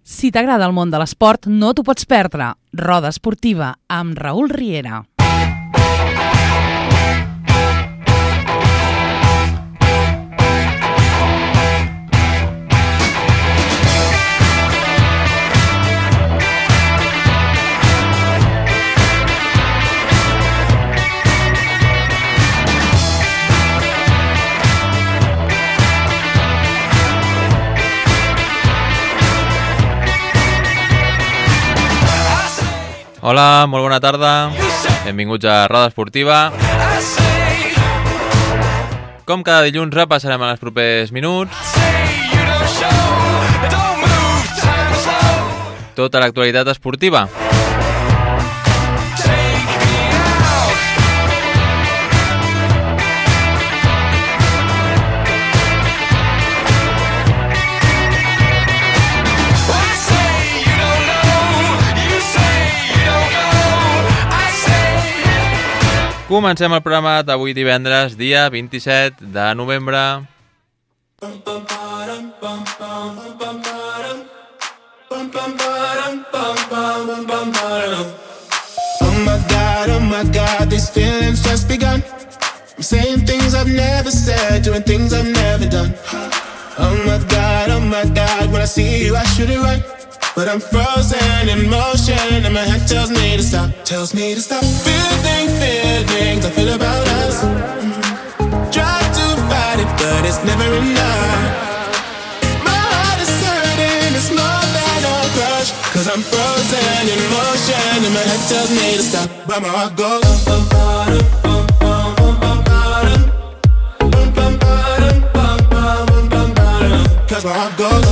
Si t'agrada el món de l'esport, no t'ho pots perdre. Roda Esportiva, amb Raül Riera. Hola, molt bona tarda. Benvinguts a Roda Esportiva. Com cada dilluns repassarem en els propers minuts tota l'actualitat esportiva. Comencem el programa d'avui divendres, dia 27 de novembre. Oh my God, these feelings just begun. I'm saying things I've never said, doing things I've never done. Oh my God, when I see you I should it right. But I'm frozen in motion and my head tells me to stop. Feeling feelings I feel about us. Try to fight it but it's never enough. My heart is hurting, it's more than a crush. Cause I'm frozen in motion and my head tells me to stop. But my heart goes cause my heart goes.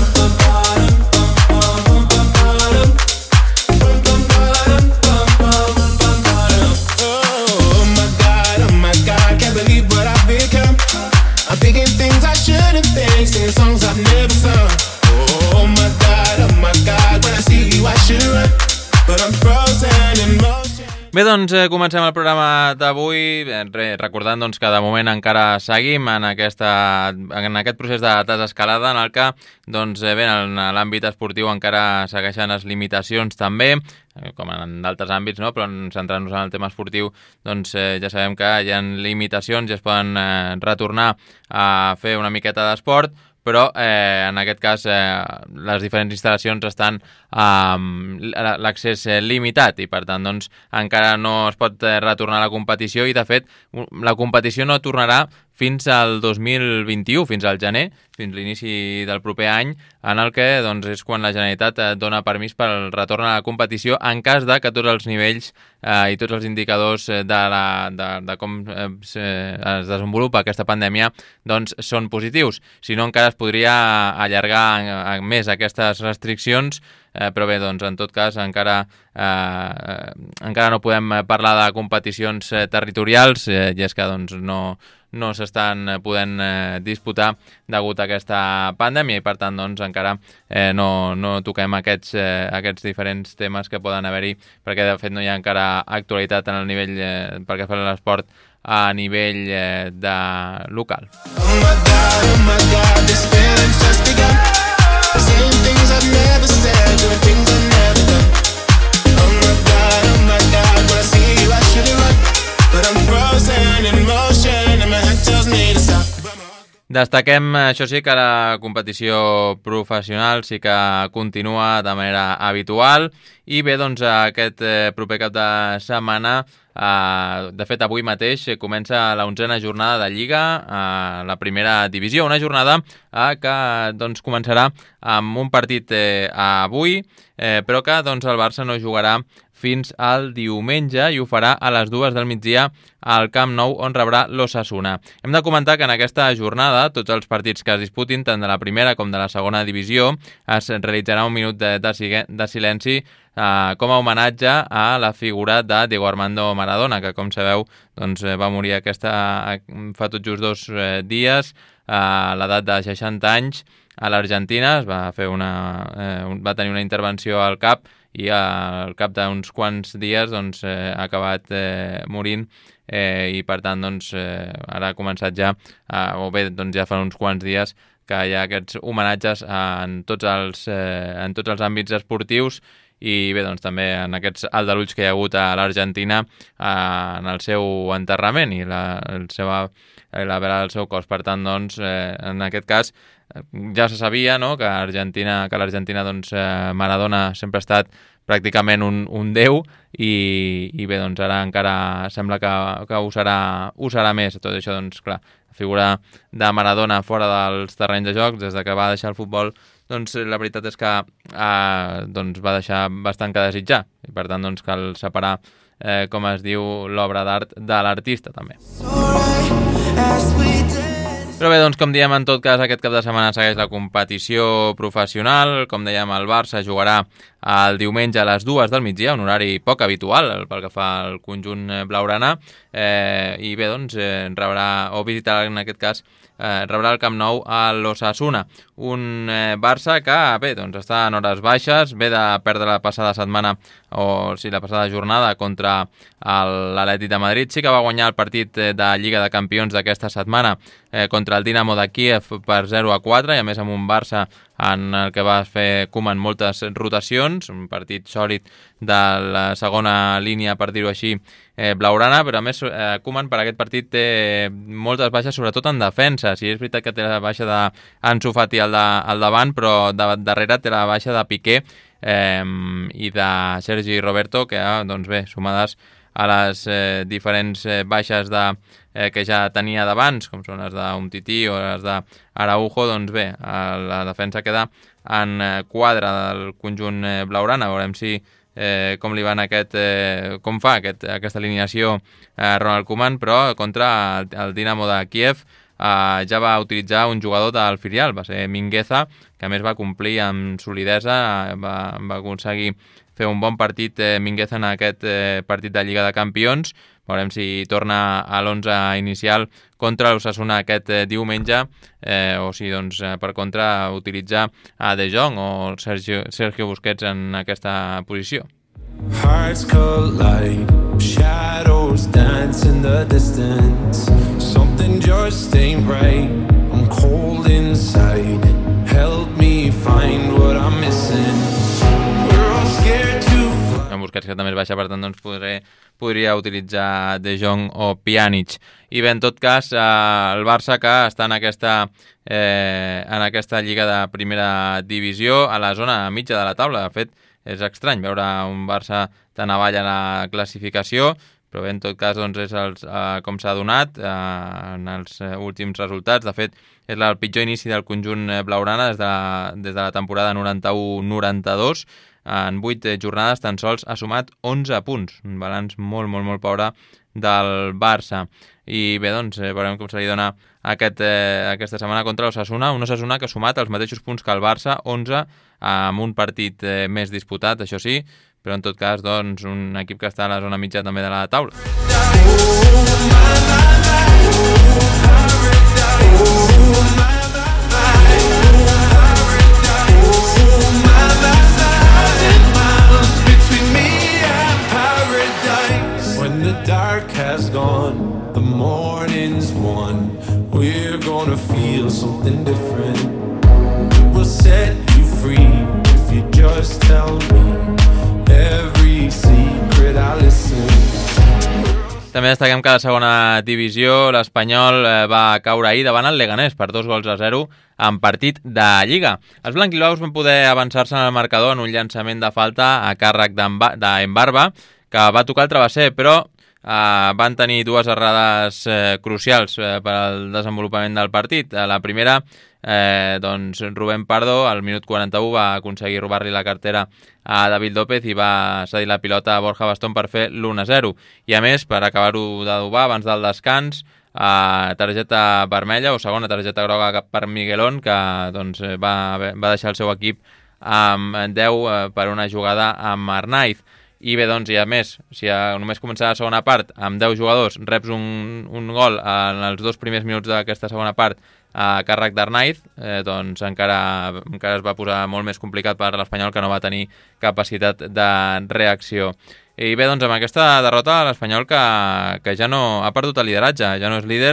I'm thinking things I shouldn't think, singing songs I've never sung. Oh my God, when I see you I should run, but I'm frozen in motion. Bé, doncs comencem el programa d'avui recordant doncs, que de moment encara seguim en aquest procés de desescalada en el que doncs, bé, en l'àmbit esportiu encara segueixen les limitacions també, com en d'altres àmbits, no? Però centrant-nos en el tema esportiu, doncs ja sabem que hi ha limitacions i es poden retornar a fer una miqueta d'esport, però en aquest cas les diferents instal·lacions estan l'accés limitat i per tant doncs, encara no es pot retornar a la competició i de fet la competició no tornarà fins al 2021, fins al gener, fins l'inici del proper any, en el que doncs, és quan la Generalitat dona permís pel retorn a la competició en cas de que tots els nivells i tots els indicadors de com es desenvolupa aquesta pandèmia doncs, són positius. Si no, encara es podria allargar més aquestes restriccions, però bé, doncs, en tot cas, encara no podem parlar de competicions territorials, i és que doncs, no s'estan podent disputar degut a aquesta pandèmia i per tant doncs, encara no toquem aquests diferents temes que poden haver-hi perquè de fet no hi ha encara actualitat en el nivell pel que fa a l'esport a nivell local. Oh my God, this feeling's just begun. Saying things I've never said, doing things I've never done. Oh my God, when I see you I should run, but I'm frozen in motion and my head tells me to stop. Destaquem, això sí, que la competició professional sí que continua de manera habitual i bé, doncs aquest proper cap de setmana, de fet avui mateix comença la 11a jornada de Lliga a la primera divisió, una jornada que doncs, començarà amb un partit avui, però que doncs, el Barça no jugarà fins al diumenge i ho farà a les 2 del migdia al Camp Nou on rebrà l'Osasuna. Hem de comentar que en aquesta jornada tots els partits que es disputin, tant de la primera com de la segona divisió, es realitzarà un minut de silenci com a homenatge a la figura de Diego Armando Maradona, que com sabeu doncs, va morir fa tot just 2 dies a l'edat de 60 anys a l'Argentina. Va tenir una intervenció al cap i al cap d'uns quants dies doncs, ha acabat morint i per tant doncs, ara ha començat ja, o bé doncs, ja fa uns quants dies que hi ha aquests homenatges en tots els àmbits esportius i bé, doncs també en aquests aldarulls que hi ha hagut a l'Argentina en el seu enterrament i la vela del seu cos. Per tant, doncs, en aquest cas ja se sabia, no?, que l'Argentina doncs, Maradona sempre ha estat pràcticament un déu i bé, doncs ara encara sembla que ho serà més. Tot això, doncs, clar, la figura de Maradona fora dels terrenys de joc, des de que va deixar el futbol, doncs la veritat és que doncs va deixar bastant que desitjar i per tant doncs cal separar, com es diu, l'obra d'art de l'artista també. Però bé, doncs com diem, en tot cas aquest cap de setmana segueix la competició professional. Com dèiem, el Barça jugarà el diumenge a les 2 del migdia, un horari poc habitual pel que fa al conjunt blaugrana, i bé, doncs rebrà, o visitarà en aquest cas, rebrà el Camp Nou a l'Osasuna, un Barça que bé, doncs està en hores baixes, ve de perdre la passada setmana, la passada jornada contra l'Atlètic de Madrid. Sí que va guanyar el partit de Lliga de Campions d'aquesta setmana contra el Dinamo de Kíev per 0-4 i a més amb un Barça en el que va fer Koeman moltes rotacions, un partit sòlid de la segona línia, per dir-ho així, blaugrana, però a més Koeman per aquest partit té moltes baixes, sobretot en defensa. Sí, és veritat que té la baixa d'Ansu Fati al davant, però darrere té la baixa de Piqué i de Sergi Roberto, que doncs bé, sumades a les diferents baixes que ja tenia d'abans, com són les d'Umtiti o les d'Araujo, doncs bé, la defensa queda en quadre del conjunt blaugrana. Veurem si com li van com fa aquesta alineació Ronald Koeman, però contra el Dinamo de Kíev ja va utilitzar un jugador del filial, va ser Mingueza, que a més va complir amb solidesa, va aconseguir fer un bon partit Mingueza en aquest partit de Lliga de Campions. Veurem si torna a l'11 inicial contra l'Osasuna aquest diumenge o si, doncs, per contra, utilitza a De Jong o Sergio Busquets en aquesta posició. Hearts collide, shadows dance in the distance. Something just ain't right, I'm cold inside. Help me find what I'm missing. We're all scared to fly. En Busquets, que també es baixa, per tant doncs podria utilitzar De Jong o Pjanic. I bé, en tot cas, el Barça, que està en aquesta lliga de primera divisió, a la zona mitja de la taula. De fet, és estrany veure un Barça tan avall a la classificació, però bé, en tot cas, doncs, és com s'ha donat en els últims resultats. De fet, és el pitjor inici del conjunt blaugrana des de la temporada 91-92. En 8 jornades tan sols ha sumat 11 punts, un balanç molt, molt, molt pobre del Barça. I bé, doncs, veurem com se li dona aquesta setmana contra l'Osasuna, un Osasuna que ha sumat els mateixos punts que el Barça, 11, amb un partit més disputat, això sí, però en tot cas, doncs, un equip que està a la zona mitja també de la taula. When the dark has gone, the morning's won. We're gonna feel something different. We'll set you free if you just tell me every secret I listen. També destaquem que a la segona divisió l'Espanyol va caure ahir davant el Leganés per 2-0 en partit de Lliga. Els blanquiblaus van poder avançar-se en el marcador en un llançament de falta a càrrec d'Embarba, que va tocar el travesser, però van tenir dues errades crucials per al desenvolupament del partit. La primera, doncs Rubén Pardo al minut 41 va aconseguir robar-li la cartera a David López i va cedir la pilota a Borja Bastón per fer l'1-0. I a més, per acabar-ho d'adobar abans del descans, targeta vermella o segona targeta groga per Miguelón, que doncs, va deixar el seu equip amb 10 per una jugada amb Arnaiz. I bé, doncs, i a més, si només començar la segona part amb 10 jugadors, reps un gol en els 2 primers minuts d'aquesta segona part a càrrec d'Arnaiz, doncs encara es va posar molt més complicat per l'Espanyol, que no va tenir capacitat de reacció. I bé, doncs amb aquesta derrota l'Espanyol que ja no ha perdut el lideratge, ja no és líder,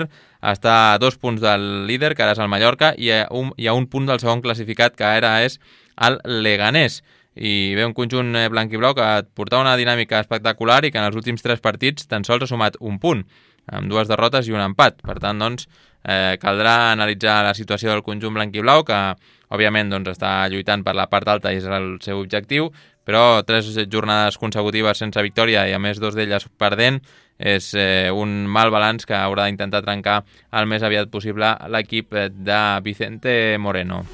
està a 2 punts del líder, que ara és el Mallorca, i a un punt del segon classificat, que ara és el Leganés. I ve un conjunt blanc i blau que portava una dinàmica espectacular i que en els últims 3 partits tan sols ha sumat un punt, amb 2 derrotes i un empat. Per tant, doncs, caldrà analitzar la situació del conjunt blanc i blau, que òbviament doncs, està lluitant per la part alta i és el seu objectiu, però 3 jornades consecutives sense victòria i a més 2 d'elles perdent és un mal balanç que haurà d'intentar trencar el més aviat possible l'equip de Vicente Moreno.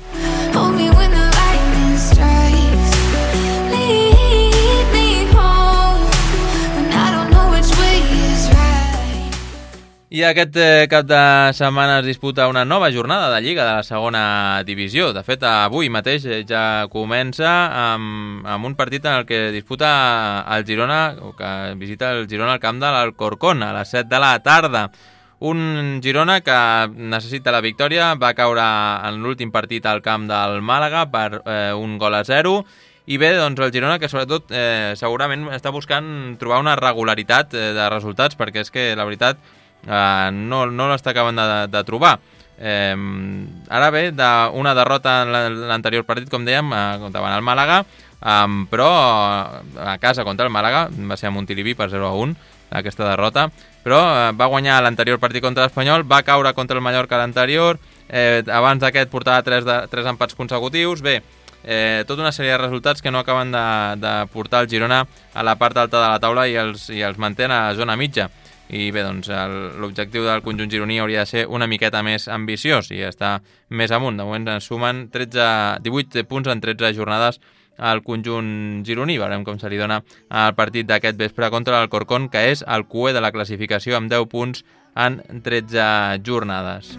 I aquest cap de setmana es disputa una nova jornada de Lliga de la segona divisió. De fet, avui mateix ja comença amb un partit en el que disputa el Girona, o que visita el Girona al camp de l'Alcorcón a les 7 de la tarda. Un Girona que necessita la victòria, va caure en l'últim partit al camp del Màlaga per 1-0, i bé, doncs el Girona que sobretot segurament està buscant trobar una regularitat de resultats, perquè és que la veritat no l'està acabant de trobar. Ara ve d'una derrota en l'anterior partit, com dèiem, davant el Màlaga, però a casa contra el Màlaga va ser a Montilivi per 0-1 aquesta derrota, però va guanyar l'anterior partit contra l'Espanyol, va caure contra el Mallorca l'anterior, abans d'aquest portava 3 empats consecutius. Bé, tota una sèrie de resultats que no acaben de portar el Girona a la part alta de la taula i els manté a la zona mitja. I bé, doncs l'objectiu del conjunt gironí hauria de ser una miqueta més ambiciós i està més amunt. De moment es sumen 18 punts en 13 jornades al conjunt gironí. Veurem com se li dona el partit d'aquest vespre contra l'Alcorcón, que és el cué de la classificació amb 10 punts en 13 jornades.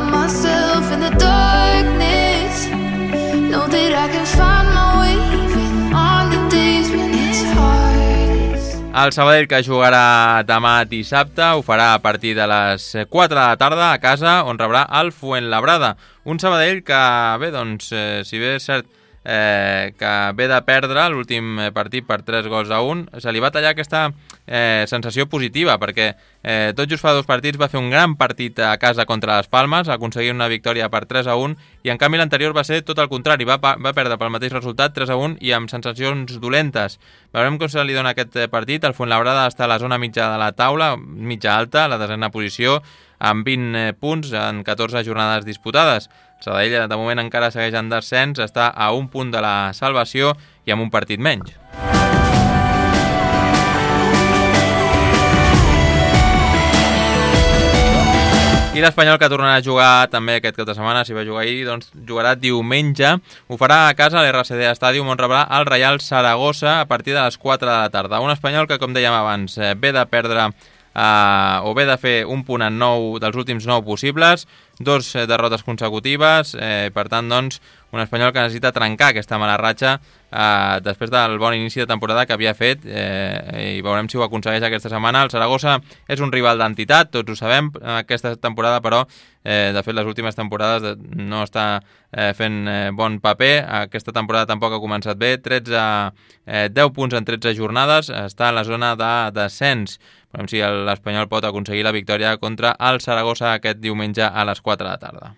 El Sabadell, que jugarà demà dissabte, ho farà a partir de les 4 de la tarda a casa, on rebrà el Fuenlabrada. Un Sabadell que, bé, doncs, si bé és cert que ve de perdre l'últim partit per 3-1, se li va tallar aquesta sensació positiva, perquè tot just fa 2 partits va fer un gran partit a casa contra les Palmes, aconseguir una victòria per 3-1, i en canvi l'anterior va ser tot el contrari, va perdre pel mateix resultat 3-1 i amb sensacions dolentes. Veurem com se li dona aquest partit. El Fuenlabrada està a la zona mitja de la taula, mitja alta, a la 10ª posició, amb 20 punts en 14 jornades disputades. Sabadell de moment encara segueix en descens, està a un punt de la salvació i amb un partit menys. I l'Espanyol, que tornarà a jugar també aquest cap de setmana, si va jugar ahir, doncs jugarà diumenge. Ho farà a casa a l'RCD Stadium, on rebrà el Reial Saragossa a partir de les 4 de la tarda. Un Espanyol que, com dèiem abans, ve de perdre o ve de fer un punt en 9 dels últims 9 possibles, 2 derrotes consecutives, per tant, doncs, un Espanyol que necessita trencar aquesta mala ratxa després del bon inici de temporada que havia fet, i veurem si ho aconsegueix aquesta setmana. El Saragossa és un rival d'entitat, tots ho sabem, aquesta temporada, però de fet les últimes temporades no està fent bon paper. Aquesta temporada tampoc ha començat bé, 10 punts en 13 jornades, està en la zona de descens. Veurem si l'Espanyol pot aconseguir la victòria contra el Saragossa aquest diumenge a les 4 de la tarda.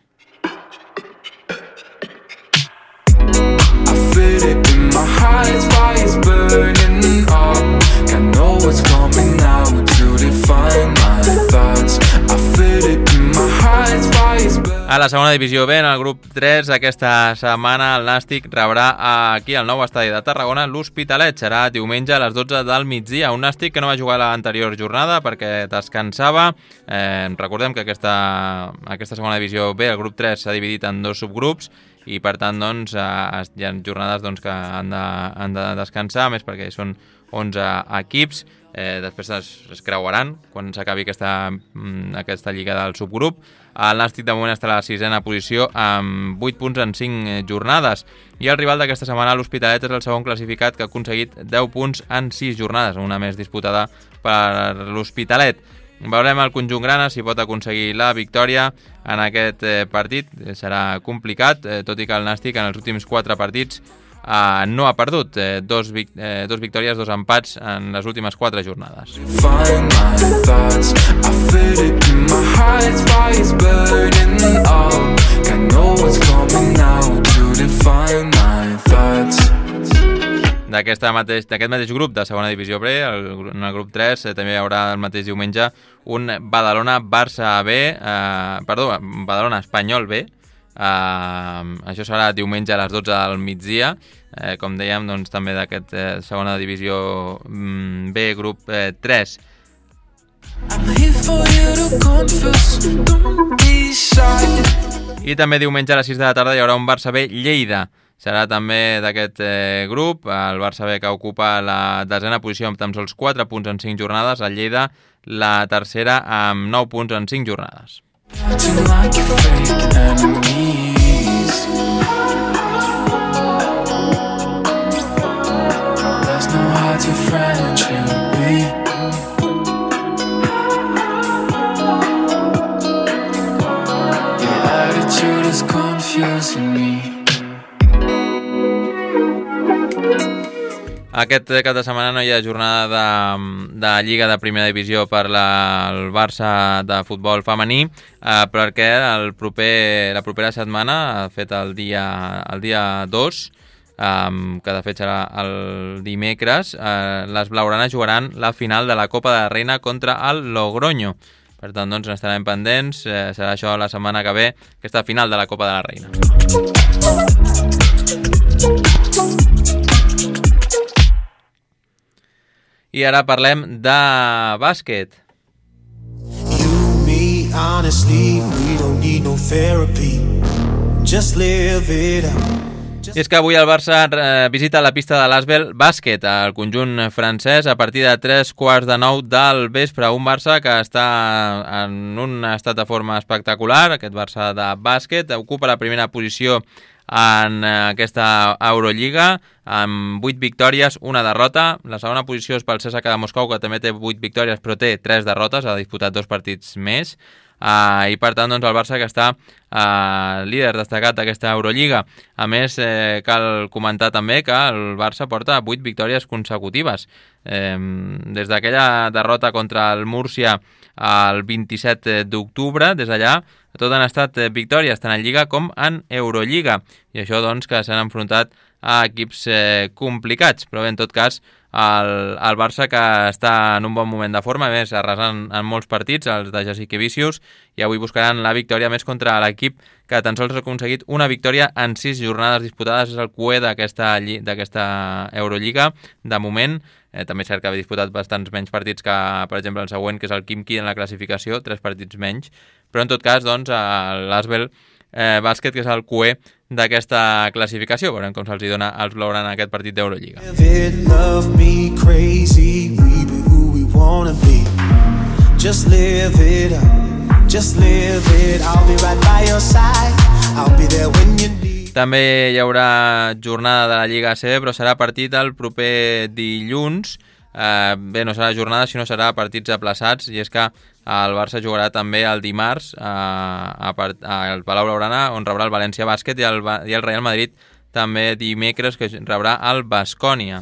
Feel it in my eyes, fire's burning up. Can't know what's coming now to define my thoughts. I feel it in my eyes, fire's burning. A la segona divisió B, en el grup 3, aquesta setmana el Nàstic rebrà aquí al nou estadi de Tarragona l'Hospitalet. Serà diumenge a les 12 del migdia. Un Nàstic que no va jugar l'anterior jornada perquè descansava. Recordem que aquesta segona divisió B, el grup 3, s'ha dividit en 2 subgrups, i per tant doncs, hi ha jornades doncs, que han de descansar, més perquè són 11 equips, després es creuaran quan s'acabi aquesta lliga del subgrup. El Nàstic de moment està a la 6ª posició amb 8 punts en 5 jornades, i el rival d'aquesta setmana, l'Hospitalet, és el segon classificat que ha aconseguit 10 punts en 6 jornades, una més disputada per l'Hospitalet. Veurem el conjunt grana si pot aconseguir la victòria en aquest partit. Serà complicat, tot i que el Nàstic en els últims 4 partits no ha perdut, dos victòries, 2 empats en les últimes 4 jornades. Find my thoughts, I feel it in my heart, fire's burning up. Can't know what's coming now to define my thoughts. D'aquest mateix grup de segona divisió B, en el grup 3, també hi haurà el mateix diumenge un Badalona-Barça B, Badalona Espanyol B. Això serà diumenge a les 12 del migdia, com dèiem, doncs, també d'aquest segona divisió B, grup 3. I també diumenge a les 6 de la tarda hi haurà un Barça B Lleida. Serà també d'aquest grup, el Barça B que ocupa la 10a posició amb tan sols 4 punts en 5 jornades, el Lleida la tercera amb 9 punts en 5 jornades. Aquest cap de setmana no hi ha jornada de Lliga de Primera Divisió per el Barça de futbol femení, perquè la propera setmana, de fet el dia 2, que de fet serà el dimecres, les blaugranes jugaran la final de la Copa de la Reina contra el Logroño. Per tant, doncs, n'estarem pendents. Serà això la setmana que ve, aquesta final de la Copa de la Reina. I ara parlem de bàsquet. You, me, honestly, we don't need no therapy. Just live it up. I és que avui el Barça visita la pista de l'Asvel Bàsquet, al conjunt francès, a partir de 3:45 del vespre. Un Barça que està en un estat de forma espectacular. Aquest Barça de bàsquet ocupa la primera posició en aquesta Eurolliga, amb 8 victòries, 1 derrota. La segona posició és pel CSKA de Moscou, que també té 8 victòries, però té 3 derrotes, ha disputat 2 partits més. I per tant, doncs, el Barça que està líder destacat d'aquesta Eurolliga. A més, cal comentar també que el Barça porta 8 victòries consecutives. Des d'aquella derrota contra el Múrcia el 27 d'octubre, des d'allà tot han estat victòries tant en Lliga com en Eurolliga, i això doncs que s'han enfrontat a equips complicats, però bé, en tot cas el Barça que està en un bon moment de forma, a més arrasant en molts partits, els de Jasikevičius, i avui buscaran la victòria més contra l'equip que tan sols ha aconseguit una victòria en 6 jornades disputades, és el QE d'aquesta Eurolliga de moment. També és cert que ha disputat bastants menys partits que, per exemple, el següent, que és el Khimki en la classificació, 3 partits menys, però en tot cas, doncs, l'Asvel Bàsquet, que és el QE d'aquesta classificació. Veurem com se'ls dona als blaugrana aquest partit d'Eurolliga. Just live it up, just live it, I'll be right by your side, I'll be there when you need. També hi haurà jornada de la Lliga ACB, però serà partit el proper dilluns. Bé, no serà jornada, sinó serà partits aplaçats, i és que el Barça jugarà també el dimarts al Palau Blaugrana, on rebrà el València Bàsquet, i el Real Madrid també dimecres, que rebrà el Baskonia.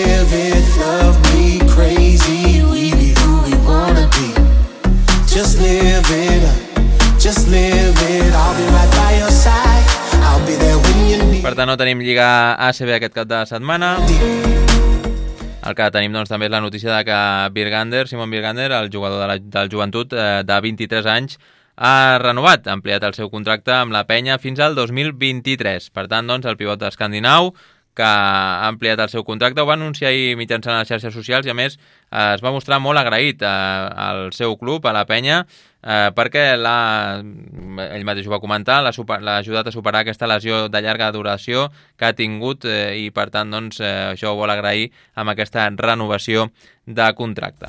Just live it up, just live it, I'll be right by your side, I'll be there when you need. Per tant, no tenim Lliga ACB aquest cap de setmana. El que tenim, doncs, també és la notícia de que Simon Birgander, el jugador del Joventut de 23 anys, ha renovat, ha ampliat el seu contracte amb la penya fins al 2023. Per tant, doncs, el pivot escandinau, que ha ampliat el seu contracte, ho va anunciar ahir mitjançant les xarxes socials, i a més es va mostrar molt agraït al seu club, a la penya, perquè ell mateix ho va comentar, l'ha ajudat a superar aquesta lesió de llarga duració que ha tingut, i per tant, doncs, això ho vol agrair amb aquesta renovació de contracte.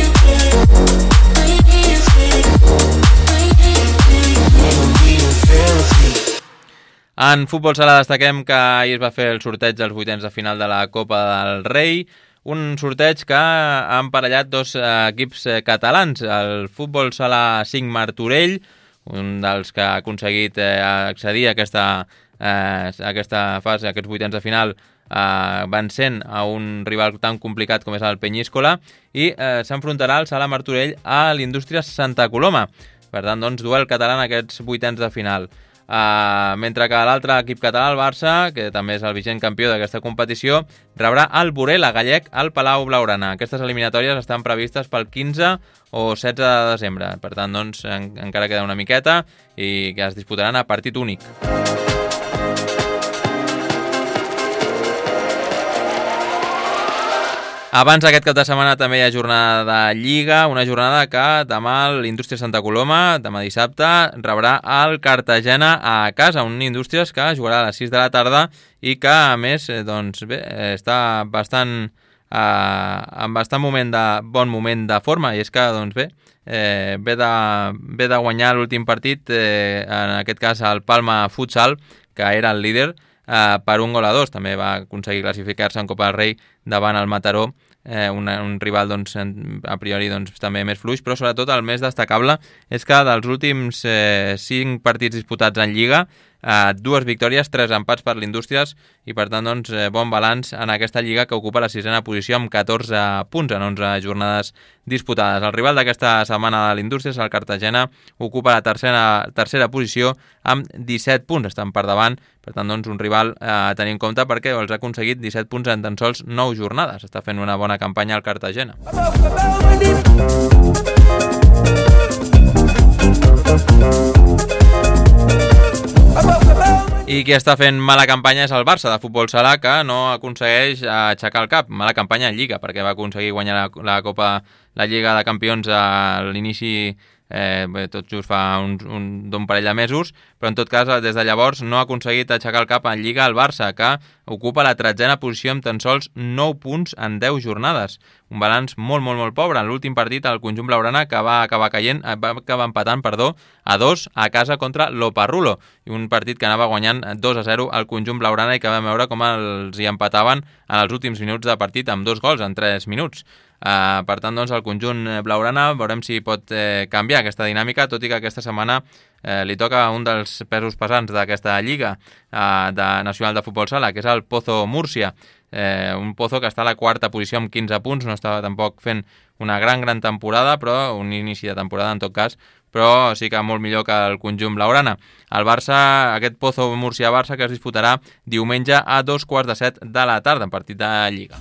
En futbol sala destaquem que ahir es va fer el sorteig dels vuitens de final de la Copa del Rei, un sorteig que ha emparellat 2 equips catalans, el futbol sala 5 Martorell, un dels que ha aconseguit accedir a aquesta fase, a aquests vuitens de final, vencent a un rival tan complicat com és el Peñíscola, i s'enfrontarà el Sala Martorell a l'Indústries Santa Coloma. Per tant, doncs, duel català en aquests vuitens de final. Mentre que l'altre equip català, el Barça, que també és el vigent campió d'aquesta competició, rebrà el Burela gallec al Palau Blaugrana. Aquestes eliminatòries estan previstes pel 15 o 16 de desembre. Per tant, doncs, encara queda una miqueta i que es disputaran a partit únic. Abans d'aquest cap de setmana també hi ha jornada de Lliga, una jornada que demà l'Indústria Santa Coloma, demà dissabte, rebrà el Cartagena a casa, un Indústries que jugarà a les 6 de la tarda i que, a més, doncs, bé, està en bastant bon moment de forma, i és que, doncs bé, ve de guanyar l'últim partit, en aquest cas el Palma Futsal, que era el líder, per 1-2. També va aconseguir classificar-se en Copa del Rei davant el Mataró, un rival doncs, a priori doncs, també més fluix, però sobretot el més destacable és que dels últims 5 partits disputats en Lliga, 2 victòries, 3 empats per l'Indústries, i per tant doncs, bon balanç en aquesta Lliga, que ocupa la 6a posició amb 14 punts en 11 jornades disputades. El rival d'aquesta setmana de l'Indústries, el Cartagena, ocupa la tercera posició amb 17 punts, estan per davant. Per tant, doncs, un rival a tenir en compte, perquè els ha aconseguit 17 punts en tan sols 9 jornades. Està fent una bona campanya al Cartagena. I qui està fent mala campanya és el Barça de futbol sala, que no aconsegueix aixecar el cap. Mala campanya en Lliga, perquè va aconseguir guanyar la Lliga de Campions a l'inici, tot just fa d'un parell de mesos, però en tot cas des de llavors no ha aconseguit aixecar el cap en Lliga el Barça, que ocupa la 13a posició amb tan sols 9 punts en 10 jornades. Un balanç molt, molt, molt pobre. En l'últim partit el conjunt blaugrana que va acabar empatant a 2 a casa contra l'Oparrulo, i un partit que anava guanyant 2-0 al conjunt blaugrana i que vam veure com els hi empataven en els últims minuts de partit amb 2 gols en 3 minuts. Per tant, doncs, el conjunt blaugrana veurem si pot canviar aquesta dinàmica, tot i que aquesta setmana li toca un dels pesos pesants d'aquesta Lliga nacional de futbol sala, que és el Pozo Múrcia, un Pozo que està a la 4a posició amb 15 punts, no estava tampoc fent una gran temporada, però un inici de temporada en tot cas, però sí que molt millor que el conjunt blaugrana. El Barça, aquest Pozo Múrcia-Barça, que es disputarà diumenge a 2:15 de la tarda, en partit de Lliga.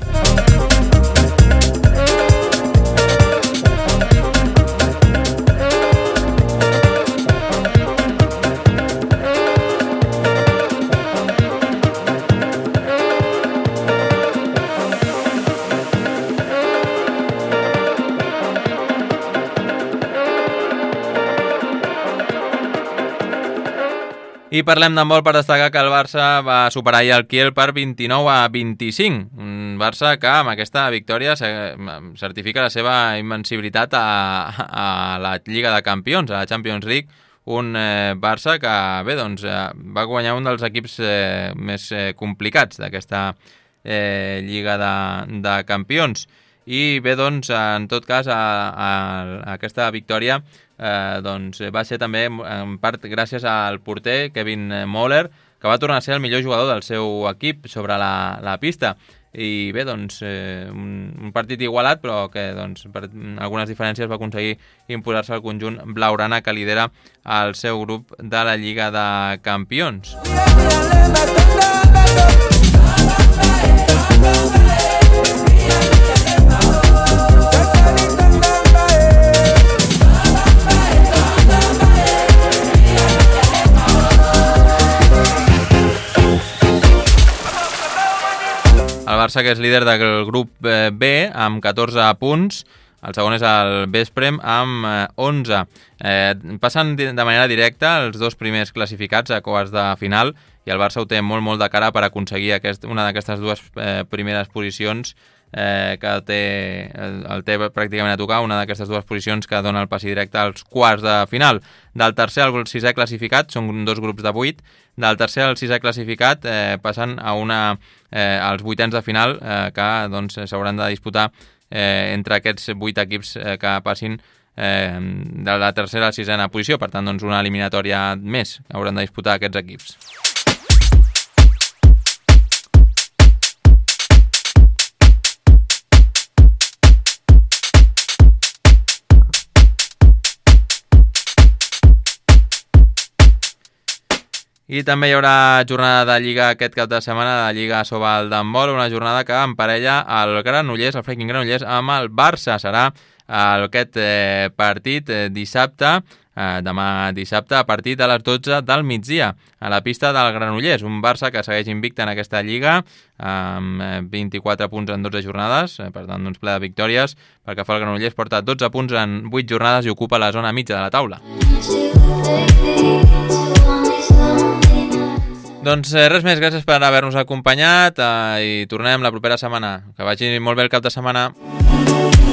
I parlem d'handbol per destacar que el Barça va superar ahir el Kiel per 29-25. Un Barça que amb aquesta victòria certifica la seva invencibilitat a la Lliga de Campions, a la Champions League. Un Barça que bé, doncs, va guanyar un dels equips més complicats d'aquesta Lliga de Campions. I bé, doncs, en tot cas, aquesta victòria doncs, va ser també en part gràcies al porter Kevin Moller, que va tornar a ser el millor jugador del seu equip sobre la pista. I bé, doncs, un partit igualat, però que doncs, per algunes diferències va aconseguir imposar-se al conjunt blaugrana, que lidera el seu grup de la Lliga de Campions. El Barça, que és líder del grup B amb 14 punts, el segon és el Vesprem amb 11. Passen de manera directa els dos primers classificats a quarts de final, i el Barça ho té molt, molt de cara per aconseguir una d'aquestes dues primeres posicions que el té pràcticament a tocar, una d'aquestes dues posicions que dona el passi directe als quarts de final. Del tercer al sisè classificat, són dos grups de 8, del tercer al sisè classificat passen als vuitens de final que doncs, s'hauran de disputar entre aquests 8 equips que passin de la tercera a la sisena posició. Per tant, doncs, una eliminatòria més que hauran de disputar aquests equips. I també hi haurà jornada de Lliga aquest cap de setmana, de Lliga Sobal d'handbol, una jornada que emparella el Granollers, el Flying Granollers, amb el Barça. Serà aquest partit dissabte, demà dissabte, a partir de les 12 del migdia, a la pista del Granollers. Un Barça que segueix invicte en aquesta Lliga, amb 24 punts en 12 jornades, per tant, doncs ple de victòries. Pel que fa al Granollers, porta 12 punts en 8 jornades i ocupa la zona mitja de la taula. Doncs res més, gràcies per haver-nos acompanyat i tornem la propera setmana. Que vagi molt bé el cap de setmana.